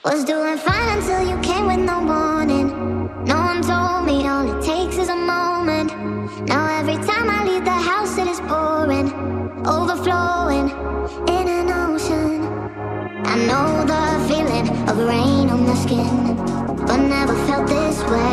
Was doing fine until you came with no warning. No one told me all it takes is a moment. Now every time I leave the house it is pouring, overflowing in an ocean. I know the feeling of rain on the skin, but never felt this way.